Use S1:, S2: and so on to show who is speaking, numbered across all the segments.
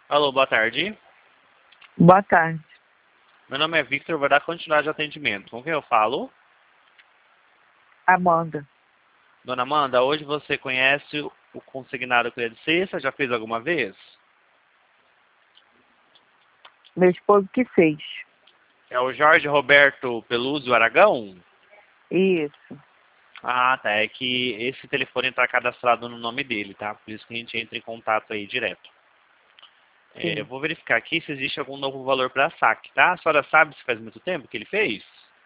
S1: Alô, boa tarde.
S2: Boa tarde.
S1: Meu nome é Victor, vou dar continuidade de atendimento. Com quem eu falo?
S2: Amanda.
S1: Dona Amanda, hoje você conhece o consignado Credit Cesta? Já fez alguma vez?
S2: Meu esposo que fez.
S1: É o Jorge Roberto Pelúzio Aragão?
S2: Isso.
S1: Ah, tá. É que esse telefone está cadastrado no nome dele, tá? Por isso que a gente entra em contato aí direto. Eu vou verificar aqui se existe algum novo valor para saque, tá? A senhora sabe se faz muito tempo que ele fez?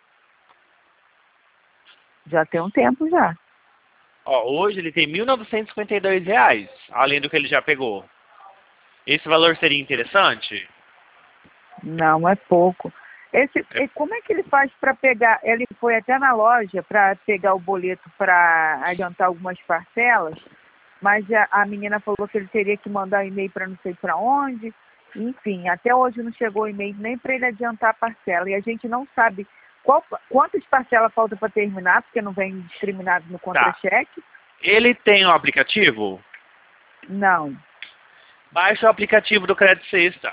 S2: Já tem um tempo já.
S1: Ó, hoje ele tem R$ 1.952, além do que ele já pegou. Esse valor seria interessante?
S2: Não, é pouco. Como é que ele faz para pegar? Ele foi até na loja para pegar o boleto para adiantar algumas parcelas, mas a menina falou que ele teria que mandar um e-mail para não sei para onde. Enfim, até hoje não chegou o e-mail nem para ele adiantar a parcela. E a gente não sabe quantas parcelas falta para terminar, porque não vem discriminado no
S1: Tá.
S2: contra-cheque.
S1: Ele tem um aplicativo?
S2: Não.
S1: Baixa o aplicativo do Credit Sexta.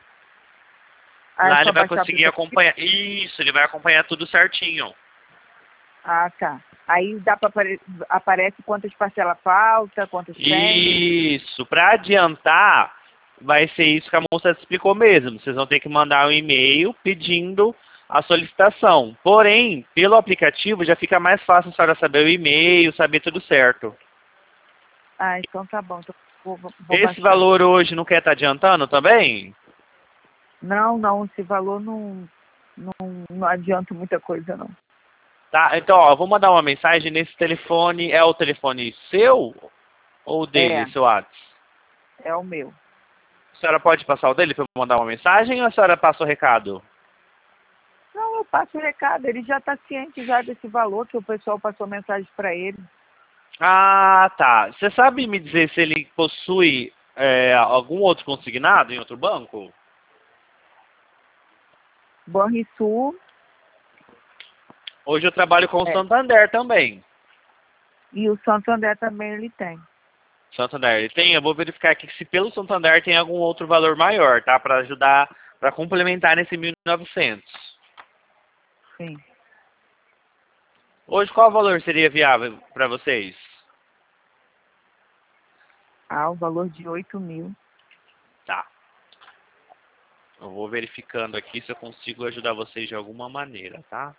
S2: É
S1: Lá
S2: só
S1: ele vai
S2: baixar o
S1: conseguir
S2: aplicativo?
S1: acompanhar. Isso, ele vai acompanhar tudo certinho.
S2: Ah, tá. Aí dá para aparece quantas parcelas falta, quantas tem.
S1: Isso, para adiantar, vai ser isso que a moça te explicou mesmo. Vocês vão ter que mandar um e-mail pedindo a solicitação. Porém, pelo aplicativo já fica mais fácil a senhora saber o e-mail, saber tudo certo.
S2: Ah, então tá bom. Então vou
S1: Esse
S2: baixar.
S1: valor hoje não quer estar adiantando também?
S2: Não, esse valor não adianta muita coisa, não.
S1: Tá, então, ó, eu vou mandar uma mensagem nesse telefone. É o telefone seu ou dele,
S2: É,
S1: seu WhatsApp?
S2: é o meu.
S1: A senhora pode passar o dele para eu mandar uma mensagem ou a senhora passa o recado?
S2: Não, eu passo o recado. Ele já está ciente já desse valor que o pessoal passou mensagem para ele.
S1: Ah, tá. Você sabe me dizer se ele possui algum outro consignado em outro banco?
S2: Banrisul,
S1: Hoje eu trabalho com o
S2: é,
S1: Santander também.
S2: e o Santander também ele tem.
S1: Santander, ele tem? Eu vou verificar aqui se pelo Santander tem algum outro valor maior, tá? Para ajudar, para complementar nesse 1.900.
S2: Sim.
S1: Hoje qual valor seria viável para vocês?
S2: Ah, o valor de 8.000.
S1: Tá. Eu vou verificando aqui se eu consigo ajudar vocês de alguma maneira, tá?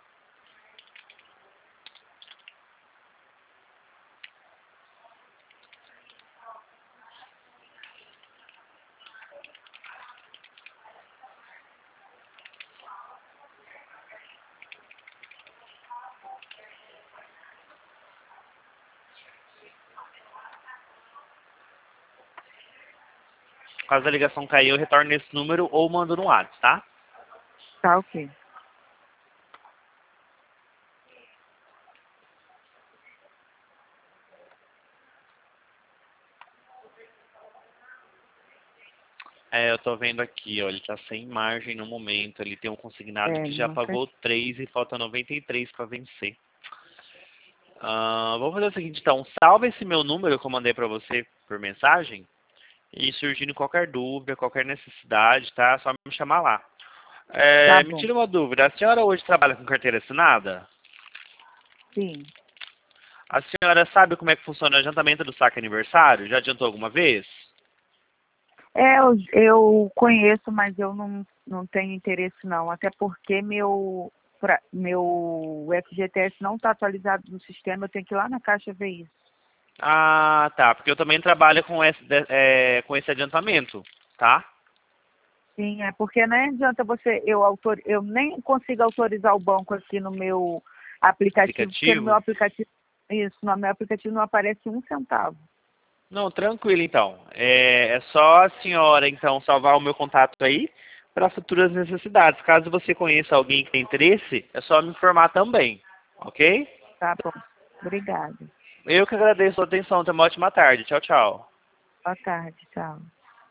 S1: Caso a ligação cair, eu retorno nesse número ou mando no WhatsApp, tá?
S2: Tá ok.
S1: Eu tô vendo aqui, ó, ele tá sem margem no momento. Ele tem um consignado que já
S2: Não tem.
S1: pagou 3 e falta 93 para vencer. Vamos fazer o seguinte, então. Salva esse meu número que eu mandei para você por mensagem. E surgindo qualquer dúvida, qualquer necessidade, tá? É só me chamar lá.
S2: Tá
S1: Me
S2: bom.
S1: tira uma dúvida. A senhora hoje trabalha com carteira assinada?
S2: Sim.
S1: A senhora sabe como é que funciona o adiantamento do saque aniversário? Já adiantou alguma vez?
S2: Eu conheço, mas eu não tenho interesse não. Até porque meu FGTS não está atualizado no sistema, eu tenho que ir lá na Caixa ver isso.
S1: Ah, tá. Porque eu também trabalho com esse adiantamento, tá?
S2: Sim, é porque não adianta eu nem consigo autorizar o banco aqui no meu aplicativo, porque no meu
S1: Aplicativo.
S2: aplicativo, isso, no meu aplicativo não aparece um centavo.
S1: Não, tranquilo então. É só a senhora então salvar o meu contato aí para futuras necessidades. Caso você conheça alguém que tem interesse, é só me informar também, ok?
S2: Tá bom. Obrigada.
S1: Eu que agradeço a atenção. Tenha uma ótima tarde. Tchau, tchau.
S2: Boa tarde, tchau.